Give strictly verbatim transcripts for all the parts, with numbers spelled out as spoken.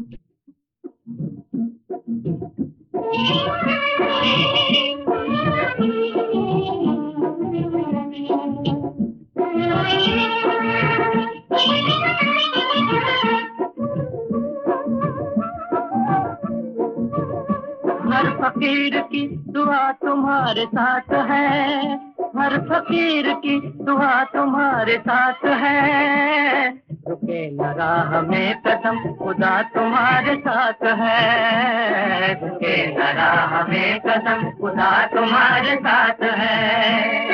हर फकीर की दुआ तुम्हारे साथ है, हर फकीर की दुआ तुम्हारे साथ है। रुके न राह में कदम खुदा तुम्हारे साथ है, रुके न राह में कदम खुदा तुम्हारे साथ है।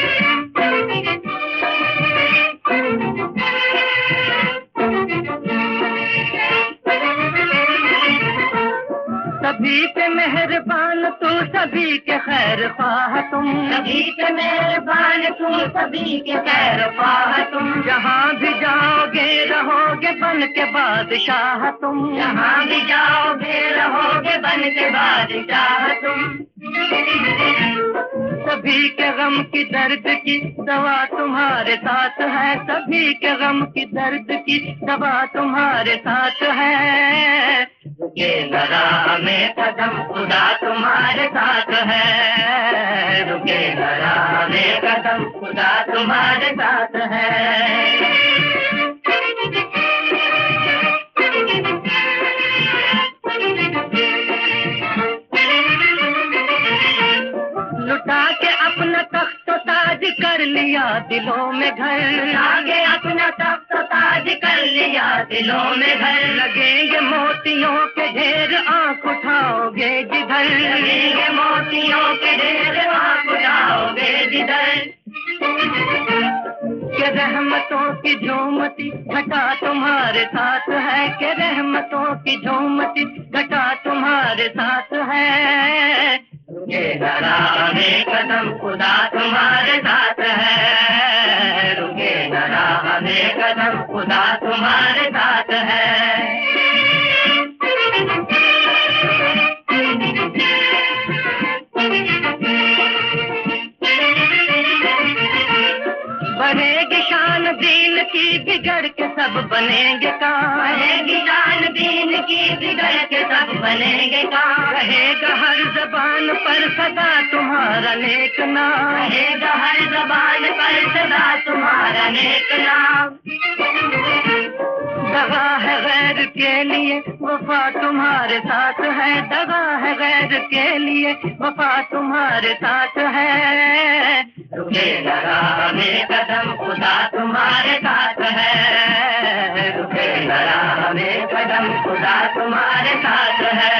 सभी पे मेहरबान तू, सभी के खैर ख्वाह तुम, सभी पे मेहरबान तू, सभी के खैर ख्वाह तुम। जहाँ भी जाओगे रहोगे बन के बादशाह तुम, जहाँ भी जाओगे रहोगे बन के बादशाह तुम। सभी के गम की दर्द की दवा तुम्हारे साथ है, सभी के गम की दर्द की दवा तुम्हारे साथ है। रुके न राह में कदम खुदा तुम्हारे साथ है, रुके न राह में कदम खुदा तुम्हारे साथ है। लुटा के अपना तख्त ताज कर लिया दिलों में घर, आगे अपना तख्त ताज कर लिया दिलों में घर। लगेंगे मोतियों के ढेर आंख उठाओगे जिधर, लगेंगे मोतियों के ढेर आंख उठाओगे जिधर। के रहमतों की झूमती घटा तुम्हारे साथ है, के रहमतों की झूमती घटा तुम्हारे साथ है। रुके न राह में कदम खुदा तुम्हारे साथ है, रुके न राह में कदम खुदा तुम्हारे साथ है। बढ़ेगी शान दीन की बिगड़ के सब बनेंगे काम, बढ़ेगी शान दीन की बिगड़ के सब बनेंगे काम। रहेगा हर जबान पर सदा तुम्हारा नेक नाम, रहेगा हर जबान पर सदा तुम्हारा नेक नाम। दगा है गैर के लिए वफा तुम्हारे साथ है, दगा है गैर के लिए वफा तुम्हारे साथ है। रुके न राह में कदम खुदा तुम्हारे साथ है, रुके न राह में कदम खुदा तुम्हारे साथ है।